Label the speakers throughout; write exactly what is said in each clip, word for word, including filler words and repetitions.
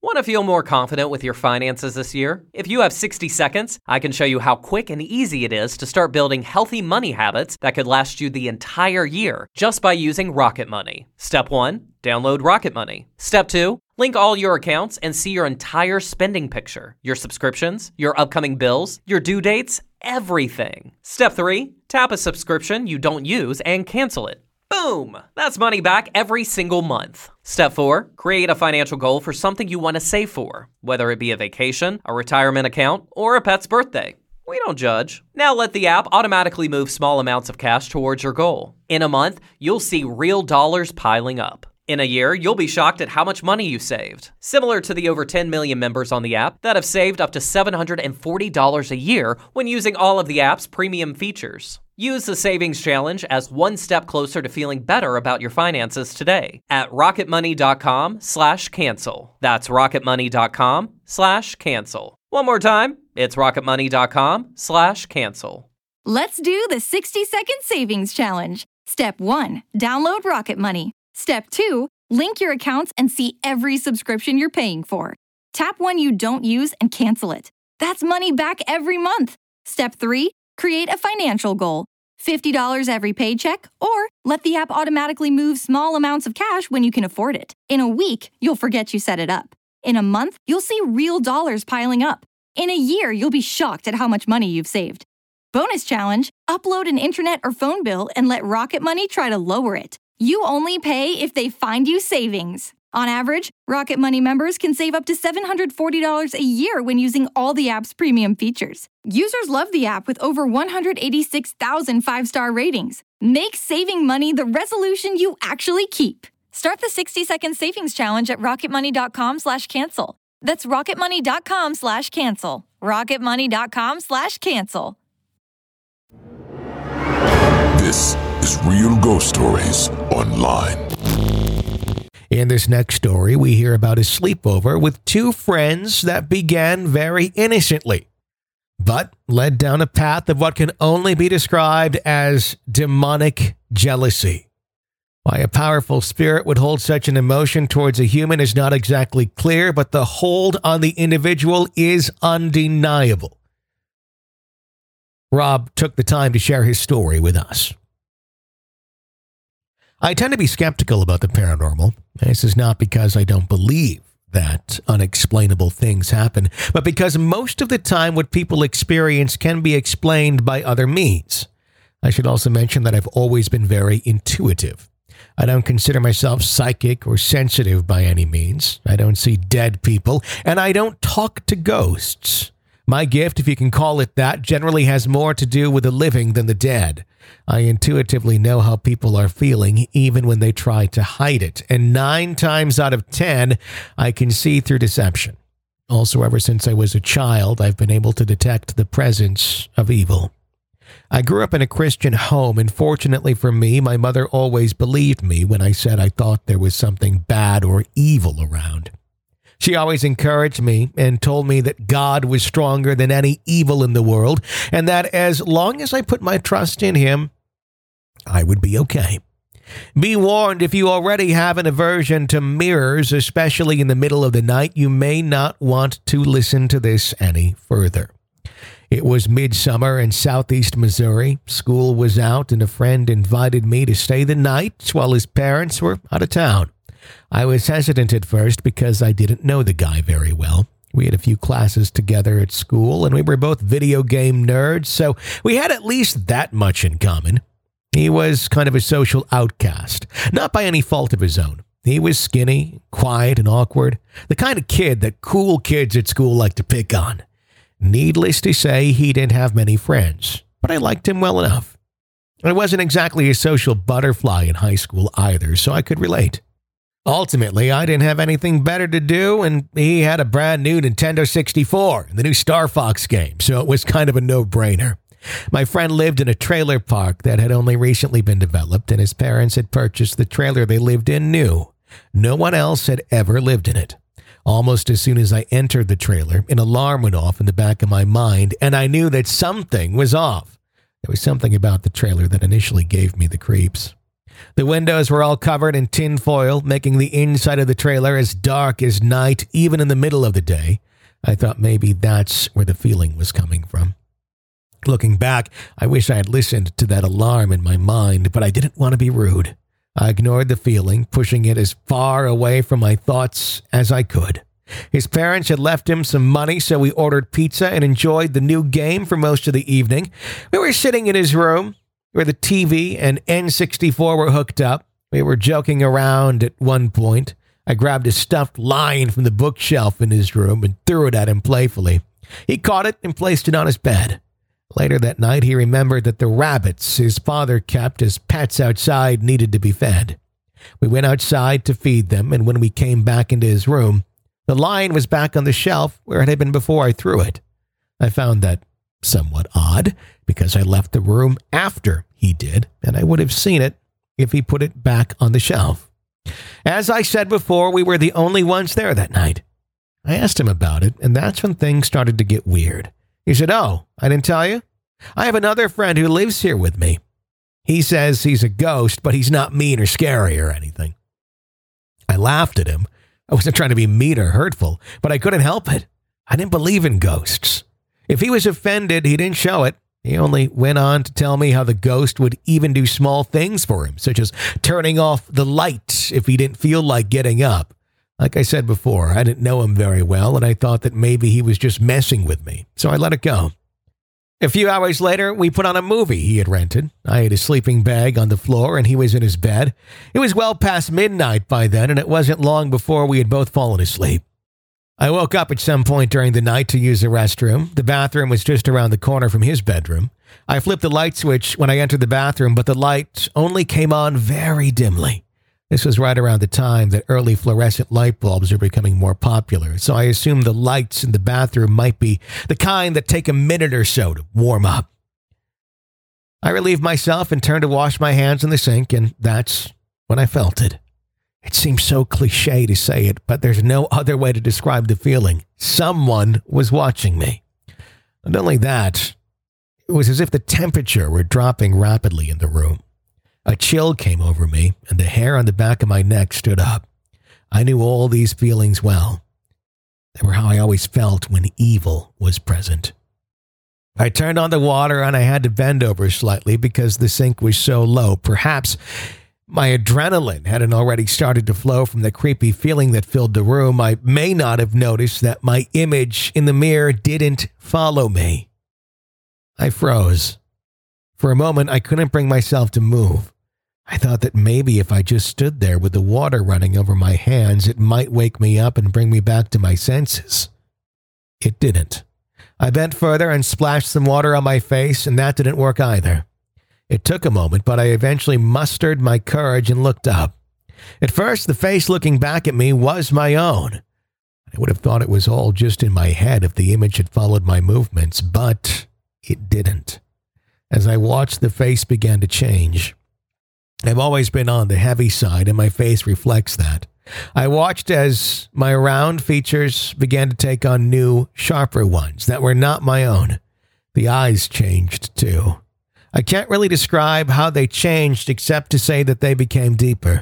Speaker 1: Want to feel more confident with your finances this year? If you have sixty seconds, I can show you how quick and easy it is to start building healthy money habits that could last you the entire year just by using Rocket Money. Step one, download Rocket Money. Step two, link all your accounts and see your entire spending picture, your subscriptions, your upcoming bills, your due dates, everything. Step three, tap a subscription you don't use and cancel it. Boom! That's money back every single month. Step four, create a financial goal for something you want to save for, whether it be a vacation, a retirement account, or a pet's birthday. We don't judge. Now let the app automatically move small amounts of cash towards your goal. In a month, you'll see real dollars piling up. In a year, you'll be shocked at how much money you saved. Similar to the over ten million members on the app that have saved up to seven hundred forty dollars a year when using all of the app's premium features. Use the Savings Challenge as one step closer to feeling better about your finances today at rocketmoney.com slash cancel. That's rocketmoney.com slash cancel. One more time, it's rocketmoney.com slash cancel.
Speaker 2: Let's do the sixty second Savings Challenge. Step one, download Rocket Money. Step two, link your accounts and see every subscription you're paying for. Tap one you don't use and cancel it. That's money back every month. Step three, create a financial goal. fifty dollars every paycheck, or let the app automatically move small amounts of cash when you can afford it. In a week, you'll forget you set it up. In a month, you'll see real dollars piling up. In a year, you'll be shocked at how much money you've saved. Bonus challenge, upload an internet or phone bill and let Rocket Money try to lower it. You only pay if they find you savings. On average, Rocket Money members can save up to seven hundred forty dollars a year when using all the app's premium features. Users love the app with over one hundred eighty-six thousand five-star ratings. Make saving money the resolution you actually keep. Start the sixty second Savings Challenge at rocketmoney.com slash cancel. That's rocketmoney.com slash cancel. rocketmoney.com slash cancel.
Speaker 3: This is Real Ghost Stories Online.
Speaker 4: In this next story, we hear about a sleepover with two friends that began very innocently, but led down a path of what can only be described as demonic jealousy. Why a powerful spirit would hold such an emotion towards a human is not exactly clear, but the hold on the individual is undeniable. Rob took the time to share his story with us. I tend to be skeptical about the paranormal. This is not because I don't believe that unexplainable things happen, but because most of the time what people experience can be explained by other means. I should also mention that I've always been very intuitive. I don't consider myself psychic or sensitive by any means. I don't see dead people, and I don't talk to ghosts. My gift, if you can call it that, generally has more to do with the living than the dead. I intuitively know how people are feeling, even when they try to hide it. And nine times out of ten, I can see through deception. Also, ever since I was a child, I've been able to detect the presence of evil. I grew up in a Christian home, and fortunately for me, my mother always believed me when I said I thought there was something bad or evil around. She always encouraged me and told me that God was stronger than any evil in the world, and that as long as I put my trust in him, I would be okay. Be warned, if you already have an aversion to mirrors, especially in the middle of the night, you may not want to listen to this any further. It was midsummer in southeast Missouri. School was out, and a friend invited me to stay the night while his parents were out of town. I was hesitant at first because I didn't know the guy very well. We had a few classes together at school, and we were both video game nerds, so we had at least that much in common. He was kind of a social outcast, not by any fault of his own. He was skinny, quiet, and awkward, the kind of kid that cool kids at school like to pick on. Needless to say, he didn't have many friends, but I liked him well enough. I wasn't exactly a social butterfly in high school either, so I could relate. Ultimately, I didn't have anything better to do, and he had a brand new Nintendo sixty-four and the new Star Fox game, so it was kind of a no-brainer. My friend lived in a trailer park that had only recently been developed, and his parents had purchased the trailer they lived in new. No one else had ever lived in it. Almost as soon as I entered the trailer, an alarm went off in the back of my mind, and I knew that something was off. There was something about the trailer that initially gave me the creeps. The windows were all covered in tin foil, making the inside of the trailer as dark as night, even in the middle of the day. I thought maybe that's where the feeling was coming from. Looking back, I wish I had listened to that alarm in my mind, but I didn't want to be rude. I ignored the feeling, pushing it as far away from my thoughts as I could. His parents had left him some money, so we ordered pizza and enjoyed the new game for most of the evening. We were sitting in his room, where the T V and N sixty-four were hooked up. We were joking around at one point. I grabbed a stuffed lion from the bookshelf in his room and threw it at him playfully. He caught it and placed it on his bed. Later that night, he remembered that the rabbits his father kept as pets outside needed to be fed. We went outside to feed them, and when we came back into his room, the lion was back on the shelf where it had been before I threw it. I found that somewhat odd, because I left the room after he did, and I would have seen it if he put it back on the shelf. As I said before, we were the only ones there that night. I asked him about it, and that's when things started to get weird. He said, "Oh, I didn't tell you? I have another friend who lives here with me. He says he's a ghost, but he's not mean or scary or anything." I laughed at him. I wasn't trying to be mean or hurtful, but I couldn't help it. I didn't believe in ghosts. If he was offended, he didn't show it. He only went on to tell me how the ghost would even do small things for him, such as turning off the light if he didn't feel like getting up. Like I said before, I didn't know him very well, and I thought that maybe he was just messing with me, so I let it go. A few hours later, we put on a movie he had rented. I had a sleeping bag on the floor, and he was in his bed. It was well past midnight by then, and it wasn't long before we had both fallen asleep. I woke up at some point during the night to use the restroom. The bathroom was just around the corner from his bedroom. I flipped the light switch when I entered the bathroom, but the light only came on very dimly. This was right around the time that early fluorescent light bulbs were becoming more popular, so I assumed the lights in the bathroom might be the kind that take a minute or so to warm up. I relieved myself and turned to wash my hands in the sink, and that's when I felt it. It seems so cliche to say it, but there's no other way to describe the feeling. Someone was watching me. Not only that, it was as if the temperature were dropping rapidly in the room. A chill came over me, and the hair on the back of my neck stood up. I knew all these feelings well. They were how I always felt when evil was present. I turned on the water, and I had to bend over slightly because the sink was so low. Perhaps my adrenaline hadn't already started to flow from the creepy feeling that filled the room. I may not have noticed that my image in the mirror didn't follow me. I froze. For a moment, I couldn't bring myself to move. I thought that maybe if I just stood there with the water running over my hands, it might wake me up and bring me back to my senses. It didn't. I bent further and splashed some water on my face, and that didn't work either. It took a moment, but I eventually mustered my courage and looked up. At first, the face looking back at me was my own. I would have thought it was all just in my head if the image had followed my movements, but it didn't. As I watched, the face began to change. I've always been on the heavy side, and my face reflects that. I watched as my round features began to take on new, sharper ones that were not my own. The eyes changed, too. I can't really describe how they changed except to say that they became deeper.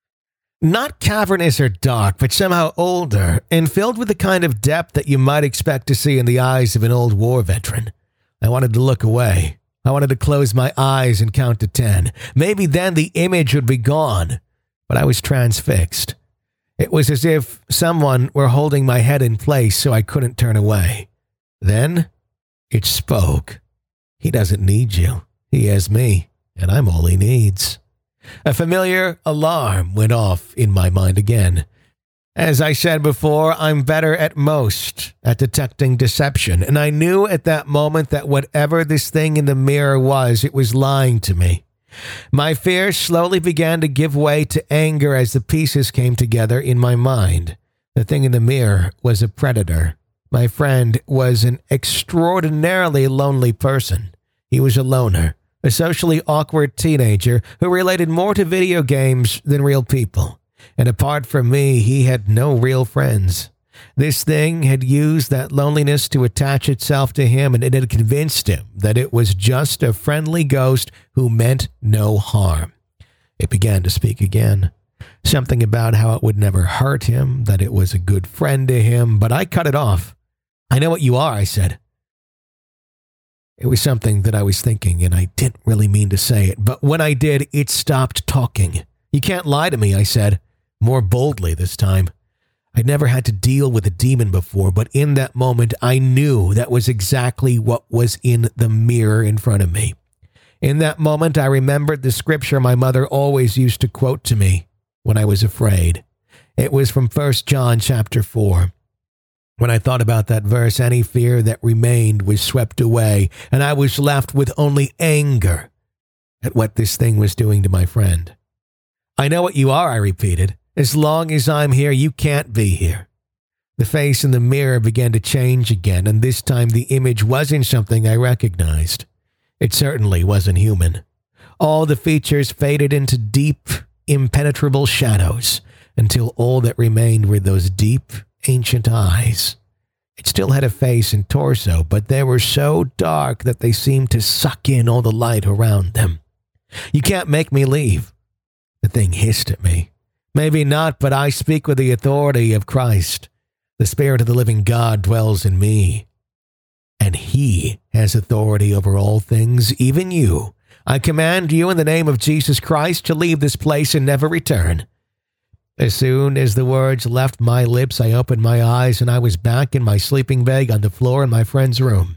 Speaker 4: Not cavernous or dark, but somehow older, and filled with the kind of depth that you might expect to see in the eyes of an old war veteran. I wanted to look away. I wanted to close my eyes and count to ten. Maybe then the image would be gone, but I was transfixed. It was as if someone were holding my head in place so I couldn't turn away. Then it spoke. He doesn't need you. He has me, and I'm all he needs. A familiar alarm went off in my mind again. As I said before, I'm better at most at detecting deception, and I knew at that moment that whatever this thing in the mirror was, it was lying to me. My fears slowly began to give way to anger as the pieces came together in my mind. The thing in the mirror was a predator. My friend was an extraordinarily lonely person. He was a loner, a socially awkward teenager who related more to video games than real people. And apart from me, he had no real friends. This thing had used that loneliness to attach itself to him, and it had convinced him that it was just a friendly ghost who meant no harm. It began to speak again. Something about how it would never hurt him, that it was a good friend to him, but I cut it off. I know what you are, I said. It was something that I was thinking, and I didn't really mean to say it, but when I did, it stopped talking. You can't lie to me, I said, more boldly this time. I'd never had to deal with a demon before, but in that moment, I knew that was exactly what was in the mirror in front of me. In that moment, I remembered the scripture my mother always used to quote to me when I was afraid. It was from First John chapter four. When I thought about that verse, any fear that remained was swept away, and I was left with only anger at what this thing was doing to my friend. I know what you are, I repeated. As long as I'm here, you can't be here. The face in the mirror began to change again, and this time the image wasn't something I recognized. It certainly wasn't human. All the features faded into deep, impenetrable shadows, until all that remained were those deep, ancient eyes. It still had a face and torso, but they were so dark that they seemed to suck in all the light around them. You can't make me leave. The thing hissed at me. Maybe not, but I speak with the authority of Christ. The Spirit of the living God dwells in me, and He has authority over all things, even you. I command you in the name of Jesus Christ to leave this place and never return. As soon as the words left my lips, I opened my eyes and I was back in my sleeping bag on the floor in my friend's room.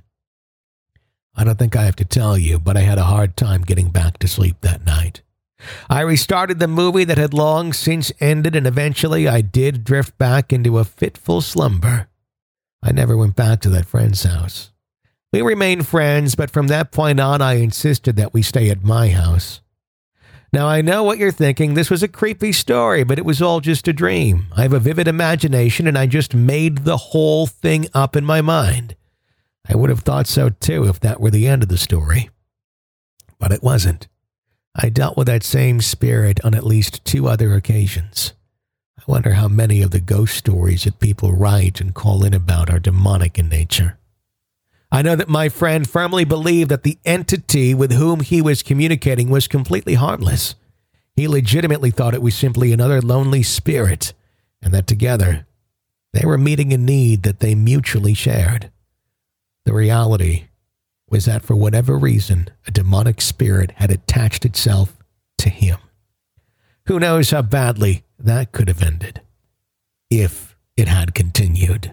Speaker 4: I don't think I have to tell you, but I had a hard time getting back to sleep that night. I restarted the movie that had long since ended, and eventually I did drift back into a fitful slumber. I never went back to that friend's house. We remained friends, but from that point on, I insisted that we stay at my house. Now, I know what you're thinking. This was a creepy story, but it was all just a dream. I have a vivid imagination, and I just made the whole thing up in my mind. I would have thought so, too, if that were the end of the story. But it wasn't. I dealt with that same spirit on at least two other occasions. I wonder how many of the ghost stories that people write and call in about are demonic in nature. I know that my friend firmly believed that the entity with whom he was communicating was completely harmless. He legitimately thought it was simply another lonely spirit, and that together they were meeting a need that they mutually shared. The reality was that for whatever reason, a demonic spirit had attached itself to him. Who knows how badly that could have ended, if it had continued.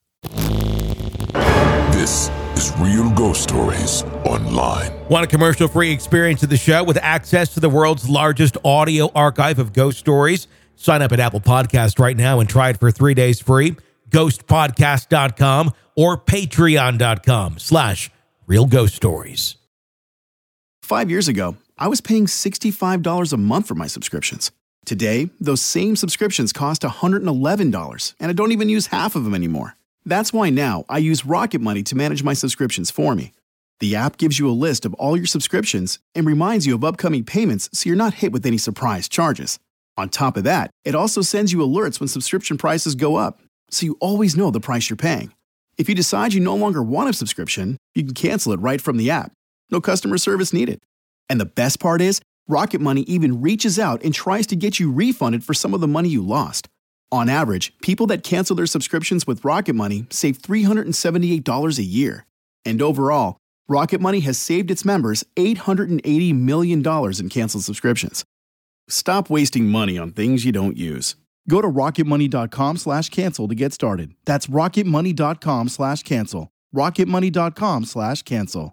Speaker 3: This is Real Ghost Stories Online.
Speaker 5: Want a commercial-free experience of the show with access to the world's largest audio archive of ghost stories? Sign up at Apple Podcast right now and try it for three days free. ghost podcast dot com or patreon dot com slash Real Ghost Stories.
Speaker 6: Five years ago, I was paying sixty-five dollars a month for my subscriptions. Today, those same subscriptions cost one hundred eleven dollars, and I don't even use half of them anymore. That's why now I use Rocket Money to manage my subscriptions for me. The app gives you a list of all your subscriptions and reminds you of upcoming payments so you're not hit with any surprise charges. On top of that, it also sends you alerts when subscription prices go up, so you always know the price you're paying. If you decide you no longer want a subscription, you can cancel it right from the app. No customer service needed. And the best part is, Rocket Money even reaches out and tries to get you refunded for some of the money you lost. On average, people that cancel their subscriptions with Rocket Money save three hundred seventy-eight dollars a year. And overall, Rocket Money has saved its members eight hundred eighty million dollars in canceled subscriptions. Stop wasting money on things you don't use. Go to rocketmoney.com slash cancel to get started. That's rocketmoney.com slash cancel. rocketmoney.com slash cancel.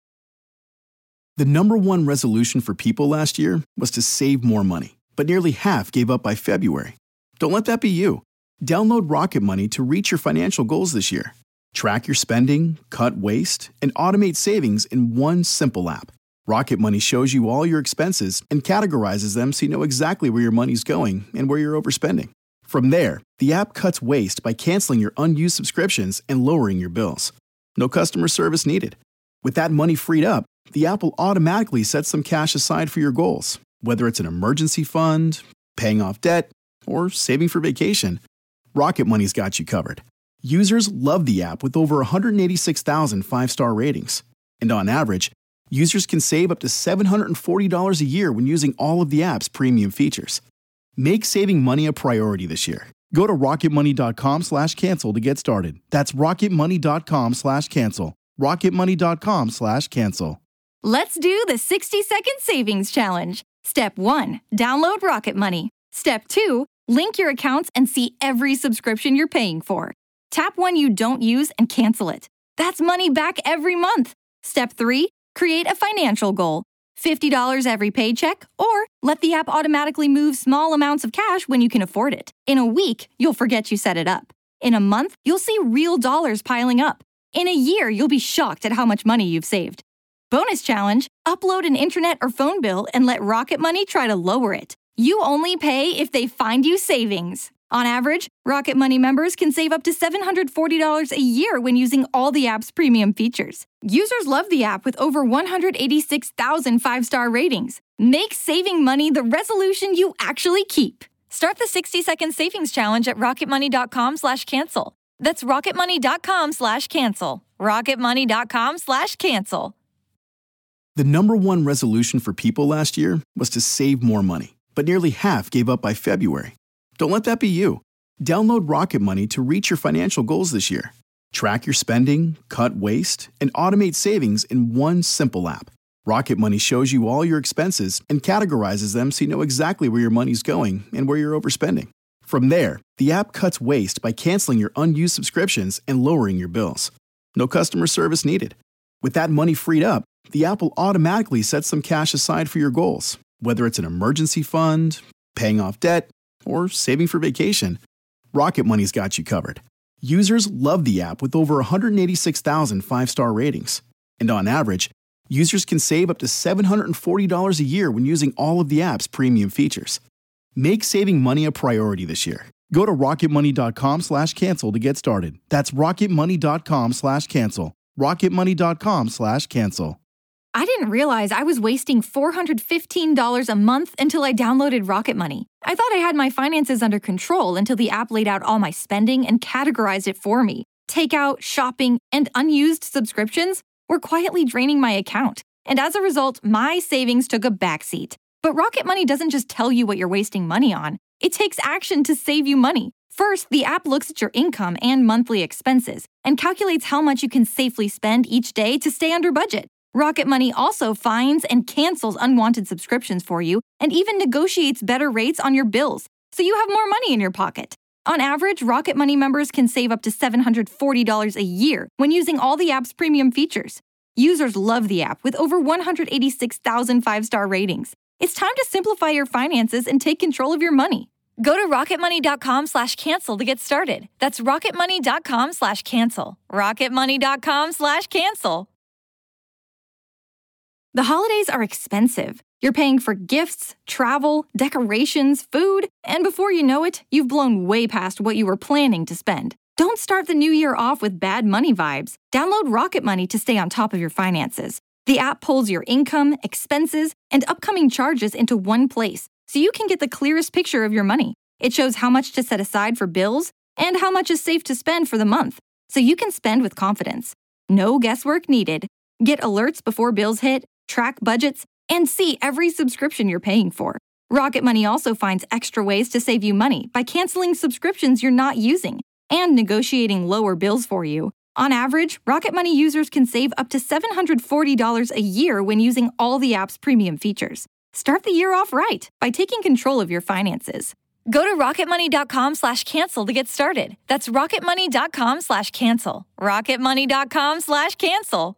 Speaker 6: The number one resolution for people last year was to save more money, but nearly half gave up by February. Don't let that be you. Download Rocket Money to reach your financial goals this year. Track your spending, cut waste, and automate savings in one simple app. Rocket Money shows you all your expenses and categorizes them so you know exactly where your money's going and where you're overspending. From there, the app cuts waste by canceling your unused subscriptions and lowering your bills. No customer service needed. With that money freed up, the app will automatically set some cash aside for your goals, whether it's an emergency fund, paying off debt, or saving for vacation. Rocket Money's got you covered. Users love the app with over one hundred eighty-six thousand five-star ratings. And on average, Users can save up to seven hundred forty dollars a year when using all of the app's premium features. Make saving money a priority this year. Go to rocketmoney.com slash cancel to get started. That's rocketmoney.com slash cancel. rocketmoney.com slash cancel.
Speaker 2: Let's do the sixty second savings challenge. Step one, download Rocket Money. Step two, link your accounts and see every subscription you're paying for. Tap one you don't use and cancel it. That's money back every month. Step three, create a financial goal. fifty dollars every paycheck, or let the app automatically move small amounts of cash when you can afford it. In a week, you'll forget you set it up. In a month, you'll see real dollars piling up. In a year, you'll be shocked at how much money you've saved. Bonus challenge, upload an internet or phone bill and let Rocket Money try to lower it. You only pay if they find you savings. On average, Rocket Money members can save up to seven hundred forty dollars a year when using all the app's premium features. Users love the app with over one hundred eighty-six thousand five-star ratings. Make saving money the resolution you actually keep. Start the sixty second savings challenge at rocketmoney.com slash cancel. That's rocketmoney.com slash cancel. rocketmoney.com slash cancel.
Speaker 6: The number one resolution for people last year was to save more money, but nearly half gave up by February. Don't let that be you. Download Rocket Money to reach your financial goals this year. Track your spending, cut waste, and automate savings in one simple app. Rocket Money shows you all your expenses and categorizes them so you know exactly where your money's going and where you're overspending. From there, the app cuts waste by canceling your unused subscriptions and lowering your bills. No customer service needed. With that money freed up, the app will automatically set some cash aside for your goals, whether it's an emergency fund, paying off debt, or saving for vacation. Rocket Money's got you covered. Users love the app with over one hundred eighty-six thousand five-star ratings. And on average, users can save up to seven hundred forty dollars a year when using all of the app's premium features. Make saving money a priority this year. Go to rocketmoney.com slash cancel to get started. That's rocketmoney.com slash cancel. rocketmoney.com slash cancel.
Speaker 2: I didn't realize I was wasting four hundred fifteen dollars a month until I downloaded Rocket Money. I thought I had my finances under control until the app laid out all my spending and categorized it for me. Takeout, shopping, and unused subscriptions were quietly draining my account. And as a result, my savings took a backseat. But Rocket Money doesn't just tell you what you're wasting money on. It takes action to save you money. First, the app looks at your income and monthly expenses and calculates how much you can safely spend each day to stay under budget. Rocket Money also finds and cancels unwanted subscriptions for you and even negotiates better rates on your bills, so you have more money in your pocket. On average, Rocket Money members can save up to seven hundred forty dollars a year when using all the app's premium features. Users love the app with over one hundred eighty-six thousand five-star ratings. It's time to simplify your finances and take control of your money. Go to rocketmoney.com slash cancel to get started. That's rocketmoney.com slash cancel. rocketmoney.com slash cancel. The holidays are expensive. You're paying for gifts, travel, decorations, food, and before you know it, you've blown way past what you were planning to spend. Don't start the new year off with bad money vibes. Download Rocket Money to stay on top of your finances. The app pulls your income, expenses, and upcoming charges into one place, so you can get the clearest picture of your money. It shows how much to set aside for bills and how much is safe to spend for the month, so you can spend with confidence. No guesswork needed. Get alerts before bills hit, track budgets, and see every subscription you're paying for. Rocket Money also finds extra ways to save you money by canceling subscriptions you're not using and negotiating lower bills for you. On average, Rocket Money users can save up to seven hundred forty dollars a year when using all the app's premium features. Start the year off right by taking control of your finances. Go to rocketmoney.com slash cancel to get started. That's rocketmoney.com slash cancel. rocketmoney.com slash cancel.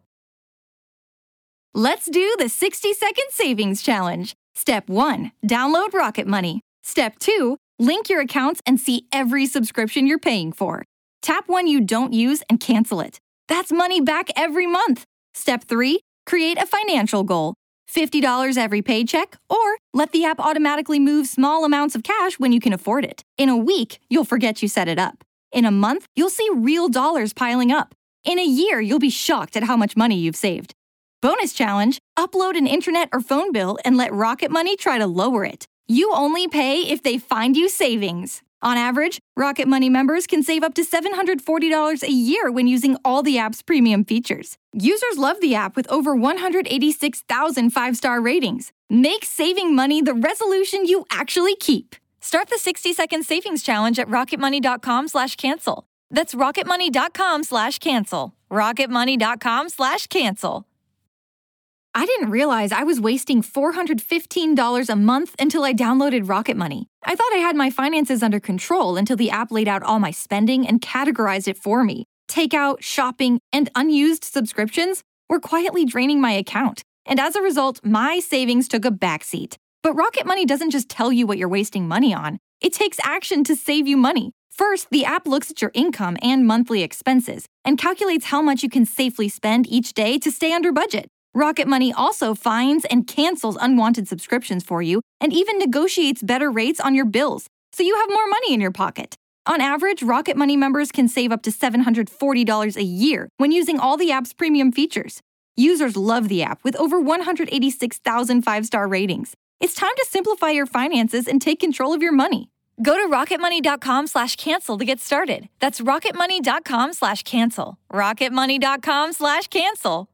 Speaker 2: Let's do the sixty second savings challenge. Step one, download Rocket Money. Step two, link your accounts and see every subscription you're paying for. Tap one you don't use and cancel it. That's money back every month. Step three, create a financial goal. fifty dollars every paycheck, or let the app automatically move small amounts of cash when you can afford it. In a week, you'll forget you set it up. In a month, you'll see real dollars piling up. In a year, you'll be shocked at how much money you've saved. Bonus challenge, upload an internet or phone bill and let Rocket Money try to lower it. You only pay if they find you savings. On average, Rocket Money members can save up to seven hundred forty dollars a year when using all the app's premium features. Users love the app with over one hundred eighty-six thousand five-star ratings. Make saving money the resolution you actually keep. Start the sixty-second savings challenge at rocketmoney.com slash cancel. That's rocketmoney.com slash cancel. rocketmoney.com slash cancel. I didn't realize I was wasting four hundred fifteen dollars a month until I downloaded Rocket Money. I thought I had my finances under control until the app laid out all my spending and categorized it for me. Takeout, shopping, and unused subscriptions were quietly draining my account. And as a result, my savings took a backseat. But Rocket Money doesn't just tell you what you're wasting money on. It takes action to save you money. First, the app looks at your income and monthly expenses and calculates how much you can safely spend each day to stay under budget. Rocket Money also finds and cancels unwanted subscriptions for you and even negotiates better rates on your bills, so you have more money in your pocket. On average, Rocket Money members can save up to seven hundred forty dollars a year when using all the app's premium features. Users love the app with over one hundred eighty-six thousand five-star ratings. It's time to simplify your finances and take control of your money. Go to rocketmoney.com slash cancel to get started. That's rocketmoney.com slash cancel. rocketmoney.com slash cancel.